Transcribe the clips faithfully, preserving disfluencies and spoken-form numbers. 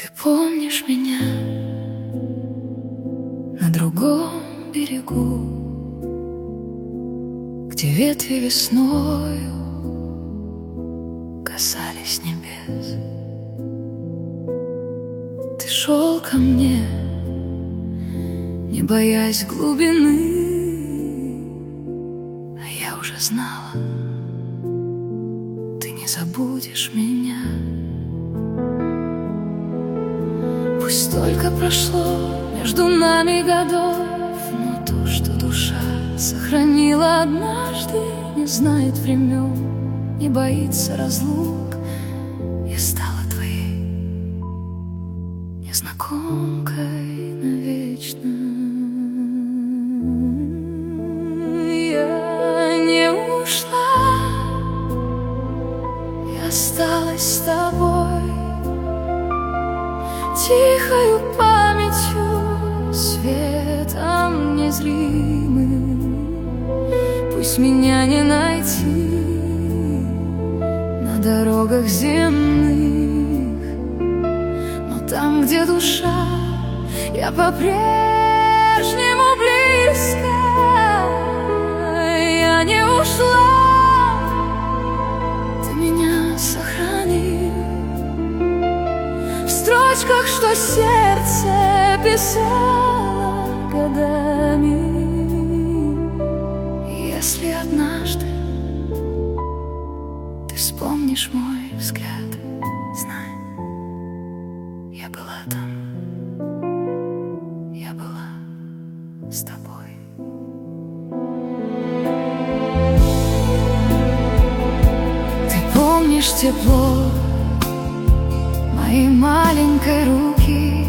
Ты помнишь меня на другом берегу, где ветви весною касались небес? Ты шел ко мне, не боясь глубины, а я уже знала, ты не забудешь меня. Пусть столько прошло между нами годов, но то, что душа сохранила однажды, не знает времен, не боится разлук. Я стала твоей незнакомкой навечно. Я не ушла, я осталась с тобой, тихою памятью, светом незримым. Пусть меня не найти на дорогах земных, но там, где душа, я по-прежнему близко. Я не ушла, ты меня сохранил в строчках, что сердце писало годами. Если однажды ты вспомнишь мой взгляд, знай, я была там, я была с тобой. Ты помнишь тепло моей маленькой руки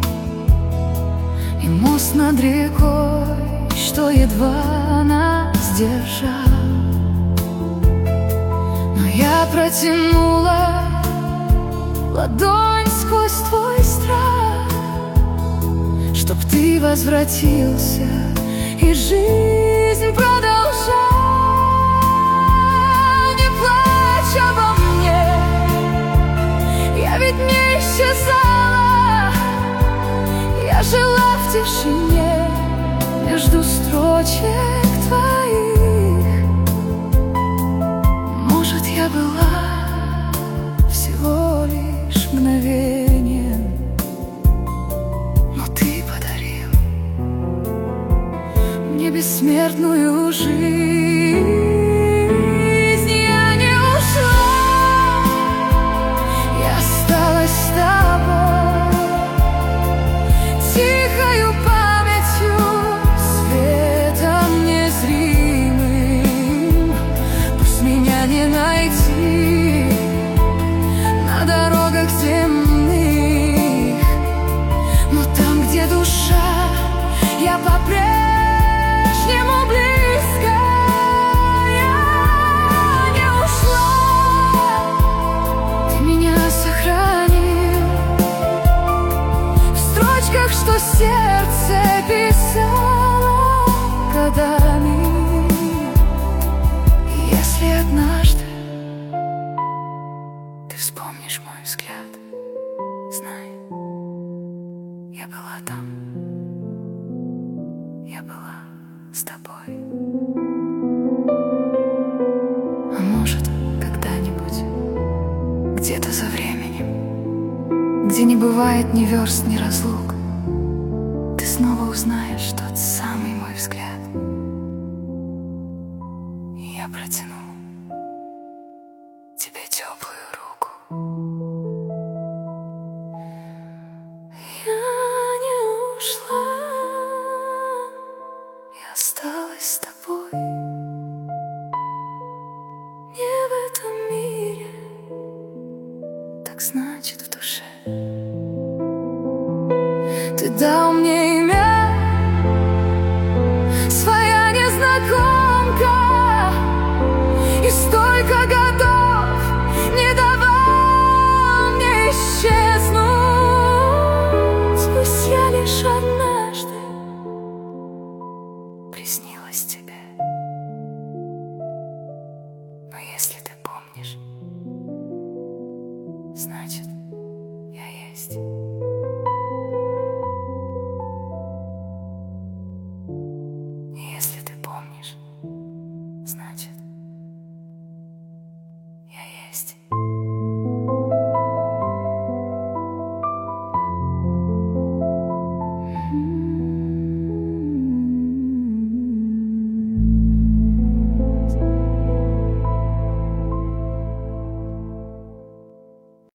и мост над рекой, что едва нас держал. Но я протянула ладонь сквозь твой страх, чтоб ты возвратился и жизнь продолжал. Не плачь обо мне, я ведь не исчезала, я жила в тишине между строчек твоих. Может, я была всего лишь мгновением, но ты подарил мне бессмертную жизнь. Я по-прежнему близко, я не ушла, ты меня сохранил в строчках, что сердце писало годами. Если однажды ты вспомнишь мой взгляд, знай, я была там, я была с тобой. А может, когда-нибудь, где-то за временем, где не бывает ни верст, ни разлук, ты снова узнаешь тот самый мой взгляд, и я протяну тебе теплую руку. Осталась с тобой, не в этом мире, так значит в душе. Ты дал мне имя, своя незнакомка, и столько годов не давал мне исчезнуть. Пусть я лишь однажды приснилась тебе, но если